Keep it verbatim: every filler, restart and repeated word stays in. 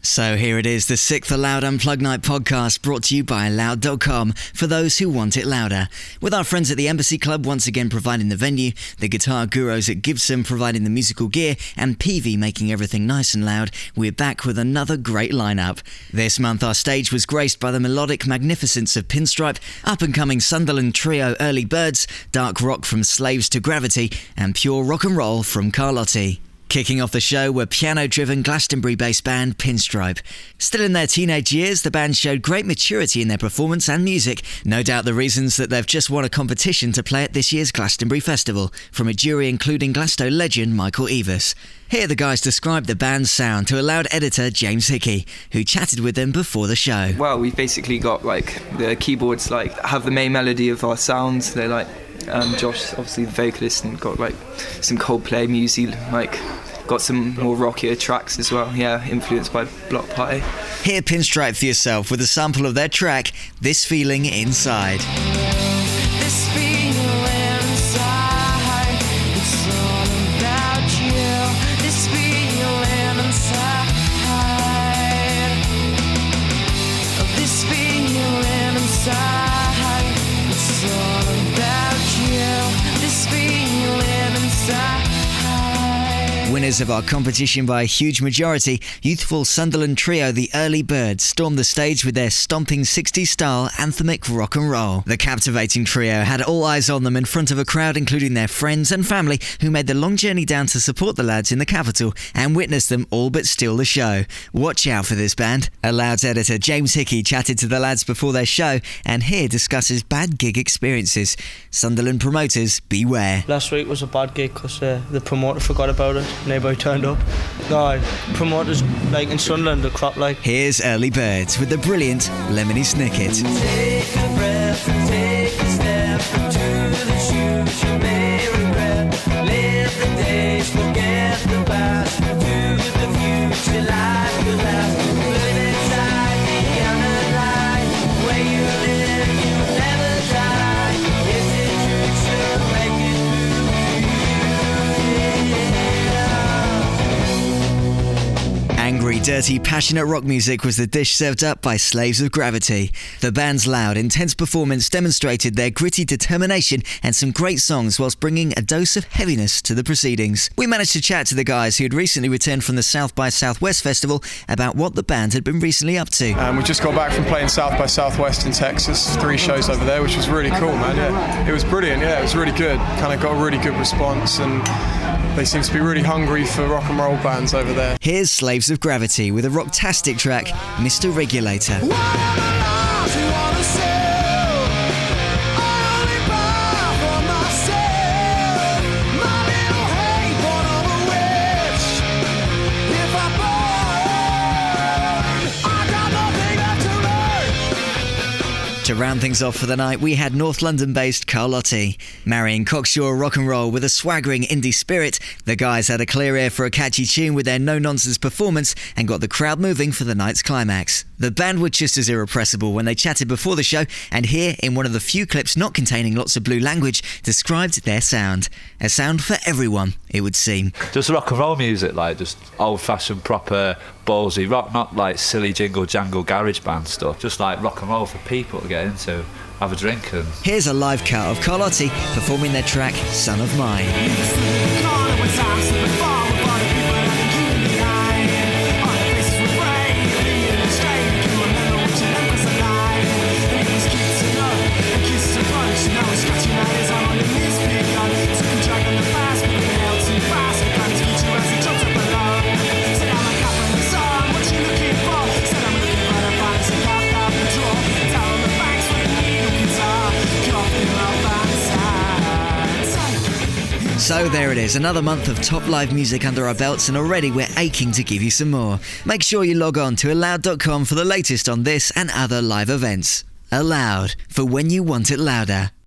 So here it is, the sixth Loud Unplugged Night podcast, brought to you by loud dot com for those who want it louder. With our friends at the Embassy Club once again providing the venue, the guitar gurus at Gibson providing the musical gear, and P V making everything nice and loud, we're back with another great lineup. This month our stage was graced by the melodic magnificence of Pinstripe, up-and-coming Sunderland trio Early Birds, dark rock from Slaves to Gravity, and pure rock and roll from Carlotti. Kicking off the show were piano-driven Glastonbury-based band Pinstripe. Still in their teenage years, the band showed great maturity in their performance and music. No doubt the reasons that they've just won a competition to play at this year's Glastonbury Festival, from a jury including Glasto legend Michael Eavis. Here the guys described the band's sound to a Loud editor James Hickey, who chatted with them before the show. Well, we've basically got like the keyboards like have the main melody of our sounds. They're like um, Josh, obviously the vocalist, and got like some Coldplay music, like got some more rockier tracks as well. Yeah, influenced by Block Party. Hear Pinstripe for yourself with a sample of their track, This Feeling Inside. This feeling inside, it's all about you. This feeling inside, this feeling inside, it's all about you. This feeling inside. Winners of our competition by a huge majority, youthful Sunderland trio The Early Birds stormed the stage with their stomping sixties-style anthemic rock and roll. The captivating trio had all eyes on them in front of a crowd including their friends and family who made the long journey down to support the lads in the capital and witness them all but steal the show. Watch out for this band. A Loud's editor James Hickey chatted to the lads before their show and here discusses bad gig experiences. Sunderland promoters, beware. Last week was a bad gig because uh, the promoter forgot about it. Nobody turned up. No, promoters like in Sunderland, the crop like. Here's Early Birds with the brilliant Lemony Snicket. Take a breath and take a step into the shoes you may regret. Live the days, forget the past. Do the future, life will last. Live inside the other life. Where you live, you will never die. If the truth should make it Angry, dirty, passionate rock music was the dish served up by Slaves of Gravity. The band's loud, intense performance demonstrated their gritty determination and some great songs whilst bringing a dose of heaviness to the proceedings. We managed to chat to the guys who had recently returned from the South by Southwest Festival about what the band had been recently up to. Um, we just got back from playing South by Southwest in Texas, three shows over there, which was really cool, man. Yeah, it was brilliant. Yeah, it was really good. Kind of got a really good response, and they seem to be really hungry for rock and roll bands over there. Here's Slaves of Gravity with a rocktastic track, Mister Regulator. To round things off for the night, we had North London-based Carlotti. Marrying cocksure rock and roll with a swaggering indie spirit, the guys had a clear ear for a catchy tune with their no-nonsense performance and got the crowd moving for the night's climax. The band were just as irrepressible when they chatted before the show, and here, in one of the few clips not containing lots of blue language, described their sound. A sound for everyone, it would seem. Just rock and roll music, like just old-fashioned, proper, ballsy rock, not like silly jingle jangle garage band stuff, just like rock and roll for people to get into, have a drink. And here's a live cut of Carlotti performing their track Son of Mine. So there it is, another month of top live music under our belts, and already we're aching to give you some more. Make sure you log on to loud dot com for the latest on this and other live events. Loud, for when you want it louder.